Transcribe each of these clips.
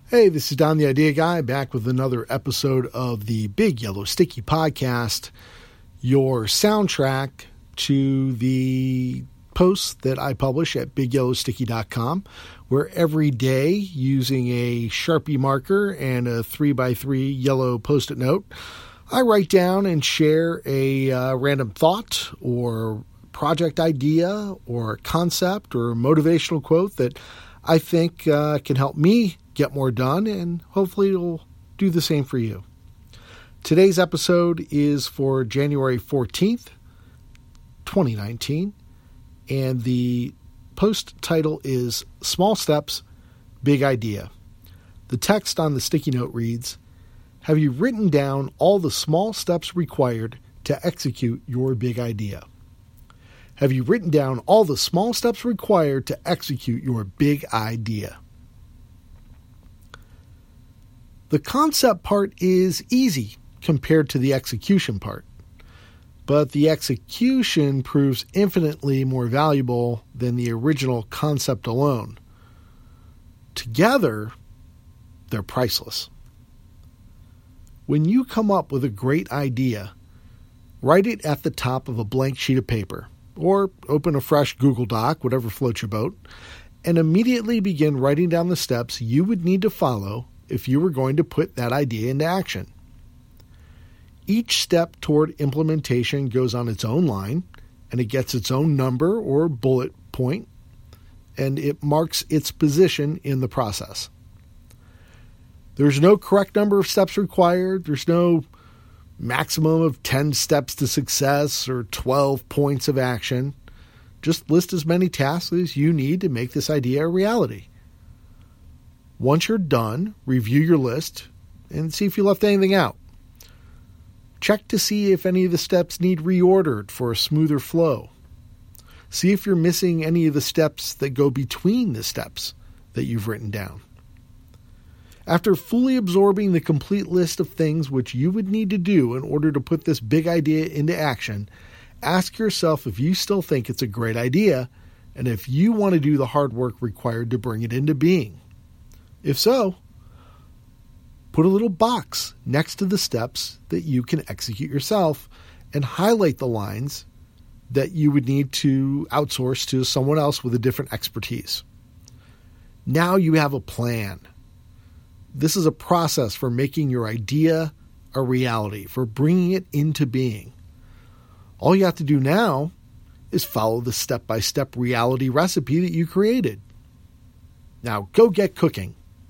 Hey, this is Don the Idea Guy, back with another episode of the Big Yellow Sticky Podcast, your soundtrack to the posts that I publish at bigyellowsticky.com, where every day, using a Sharpie marker and a 3x3 yellow Post-it note, I write down and share a random thought or project idea or concept or motivational quote that I think can help me get more done, and hopefully it'll do the same for you. Today's episode is for January 14th, 2019, and the post title is Small Steps, Big Idea. The text on the sticky note reads, "Have you written down all the small steps required to execute your big idea?" Have you written down all the small steps required to execute your big idea? The concept part is easy compared to the execution part, but the execution proves infinitely more valuable than the original concept alone. Together, they're priceless. When you come up with a great idea, write it at the top of a blank sheet of paper, or open a fresh Google Doc, whatever floats your boat, and immediately begin writing down the steps you would need to follow if you were going to put that idea into action. Each step toward implementation goes on its own line, and it gets its own number or bullet point, and it marks its position in the process. There's no correct number of steps required. There's no maximum of 10 steps to success or 12 points of action. Just list as many tasks as you need to make this idea a reality. Once you're done, review your list and see if you left anything out. Check to see if any of the steps need reordered for a smoother flow. See if you're missing any of the steps that go between the steps that you've written down. After fully absorbing the complete list of things which you would need to do in order to put this big idea into action, ask yourself if you still think it's a great idea and if you want to do the hard work required to bring it into being. If so, put a little box next to the steps that you can execute yourself and highlight the lines that you would need to outsource to someone else with a different expertise. Now you have a plan. This is a process for making your idea a reality, for bringing it into being. All you have to do now is follow the step-by-step reality recipe that you created. Now go get cooking.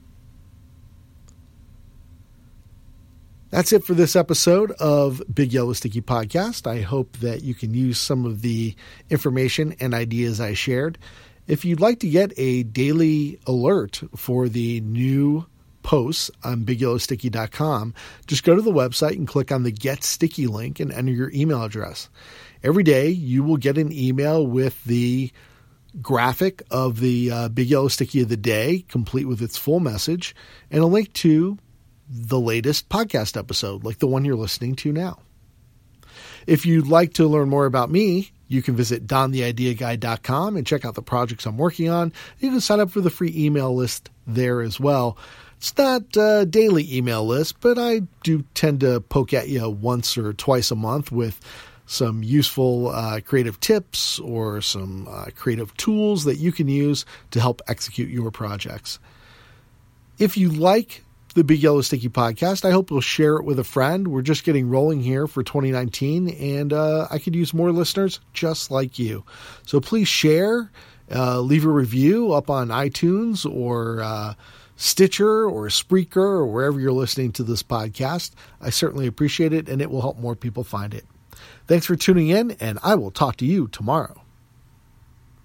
That's it for this episode of Big Yellow Sticky Podcast. I hope that you can use some of the information and ideas I shared. If you'd like to get a daily alert for the new posts on bigyellowsticky.com, just go to the website and click on the Get Sticky link and enter your email address. Every day you will get an email with the graphic of the Big Yellow Sticky of the day, complete with its full message, and a link to the latest podcast episode, like the one you're listening to now. If you'd like to learn more about me, you can visit dontheideaguy.com and check out the projects I'm working on. You can sign up for the free email list there as well. It's not a daily email list, but I do tend to poke at you once or twice a month with some useful creative tips or some creative tools that you can use to help execute your projects. If you like the Big Yellow Sticky Podcast, I hope you'll share it with a friend. We're just getting rolling here for 2019, and I could use more listeners just like you. So please share, leave a review up on iTunes or Stitcher or Spreaker or wherever you're listening to this podcast. I certainly appreciate it, and it will help more people find it. Thanks for tuning in, and I will talk to you tomorrow.